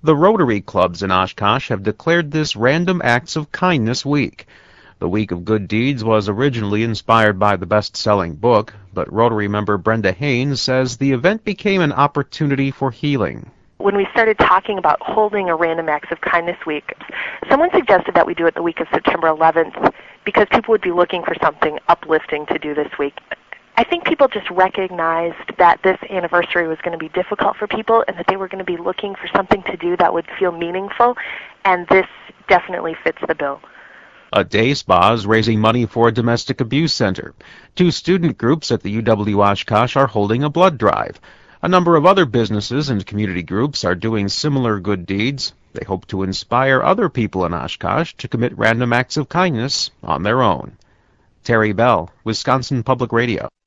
The Rotary clubs in Oshkosh have declared this Random Acts of Kindness Week. The Week of Good Deeds was originally inspired by the best-selling book, but Rotary member Brenda Haynes says the event became an opportunity for healing. When we started talking about holding a Random Acts of Kindness Week, someone suggested that we do it the week of September 11th because people would be looking for something uplifting to do this week. I think people just recognized that this anniversary was going to be difficult for people and that they were going to be looking for something to do that would feel meaningful, and this definitely fits the bill. A day spa is raising money for a domestic abuse center. 2 student groups at the UW Oshkosh are holding a blood drive. A number of other businesses and community groups are doing similar good deeds. They hope to inspire other people in Oshkosh to commit random acts of kindness on their own. Terry Bell, Wisconsin Public Radio.